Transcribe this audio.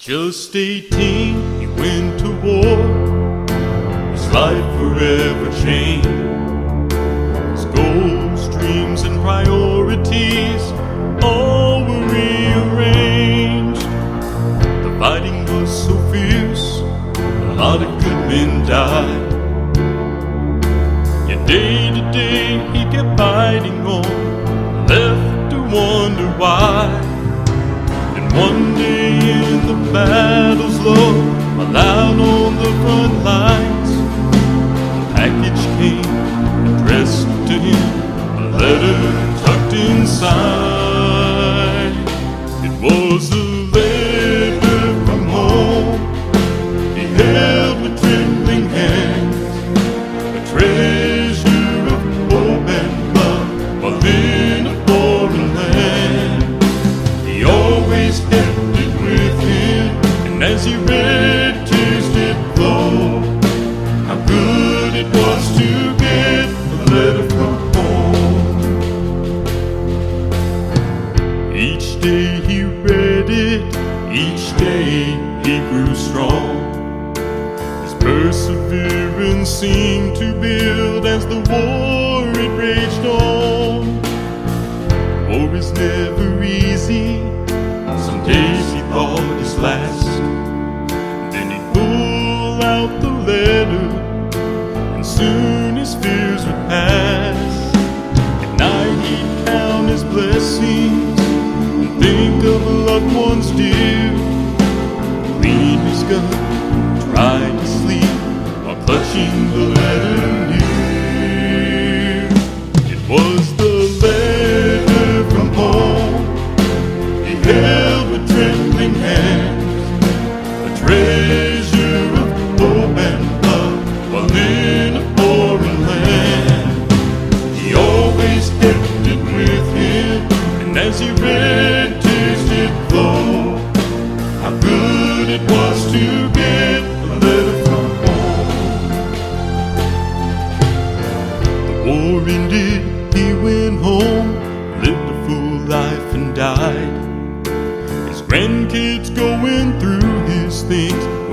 Just 18, he went to war. His life forever changed. His goals, dreams, and priorities all were rearranged. The fighting was so fierce, a lot of good men died. Yet day to day he kept fighting on, left to wonder why. And one day in the battle's low, aloud on the front lines, a package came addressed to him, a letter tucked inside. It was a letter from home, he held with trembling hands, a treasure of hope and love while in a foreign land. He always kept it with him, and as he read, tears did flow. How good it was to get a letter from home. Each day he read it, each day he grew strong. His perseverance seemed to build as the war it raged on. War is never easy, some days he thought his last. Then he'd pull out the letter, and soon his fears would pass. At night he'd count his blessings and think of loved ones dear. Clean his gun, try to sleep while clutching the letter near. It was the letter from home, he held with trembling hands, a treasure of hope and love while in a foreign land. He always kept it with him, and as he read, tears did flow. How good it was to get a letter from home. The war ended, he went home, lived a full life and died. His grandkids going through his things,